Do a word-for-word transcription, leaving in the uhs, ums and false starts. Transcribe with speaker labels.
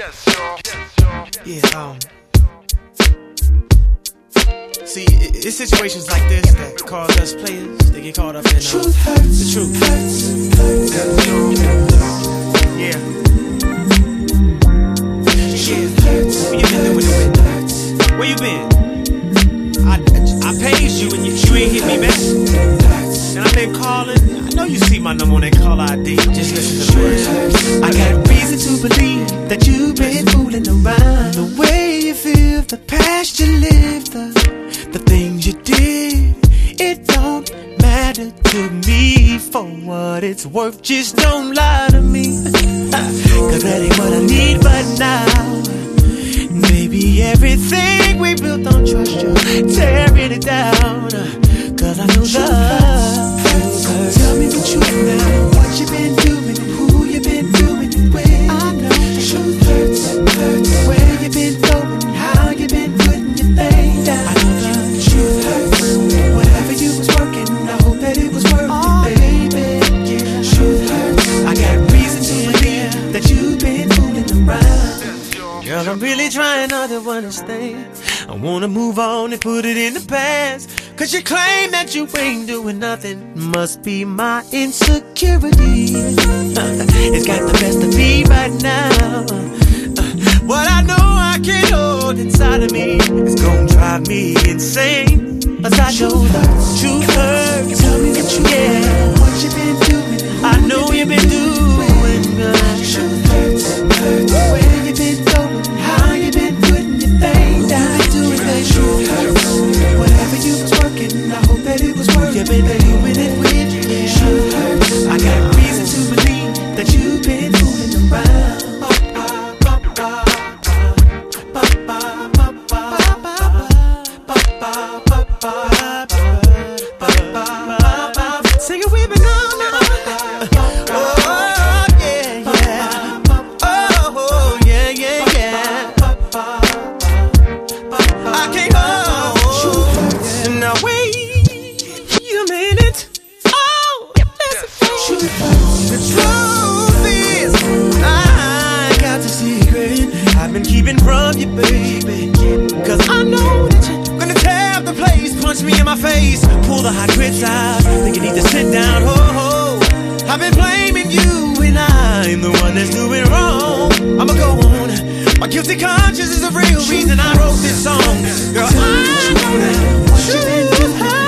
Speaker 1: Yeah, um. See, it, it's situations like this that cause us players to get caught up in uh,
Speaker 2: truth hurts,
Speaker 1: the truth.
Speaker 2: Hurts, hurts,
Speaker 1: yeah.
Speaker 2: Truth hurts,
Speaker 1: What you been doing with it? Where you been? I, I paged you and you, you ain't hit me back. And I've been calling. I know you see my number on that call I D. Just listen to the words.
Speaker 2: I got reason to believe that you've been fooling around. The way you feel, the past you lived, the, the things you did, it don't matter to me. For what it's worth, just don't lie to me. Cause that ain't what I need right now. Maybe everything we built on trust, you tearing it down. Cause I know love hurts. Tell me the truth now. What you been doing and who you been doing it with. I know the truth hurts, hurts. Where you been going, how you been putting your thing down. I know the truth hurts. Whatever you was working, I hope that it was worth oh, it, baby. Yeah. Truth hurts. I got reason to believe that you've been fooling around. Girl, I'm really trying not to understand. I wanna move on and put it in the past. Cause you claim that you ain't doing nothing. Must be my insecurity. It's got the best of me right now. uh, What I know I can't hold inside of me is gonna drive me insane. As I know the truth hurts. Tell me the truth, yeah. What you been doing? I know you been doing uh, truth hurts, hurts. Where you been going? How you been putting your thing down? Doing that truth hurts. Whatever you was working, I hope that it was worth it. You've been doing it with, yeah. Truth hurts. I got reason to believe that you've been fooling around. Sing it with me now, now. Oh, yeah, yeah. Oh, yeah, yeah, yeah. I can't hold. Now wait a minute. Oh, listen. The truth is, I got the secret I've been keeping from you, baby. Cause I know that you're gonna tear the place, punch me in my face, pull the hot grits out, think you need to sit down. Ho, ho. I've been blaming you and I'm the one that's doing wrong. I'ma go on. My guilty conscience is the real reason I wrote this song. Girl, I know that what you been doing.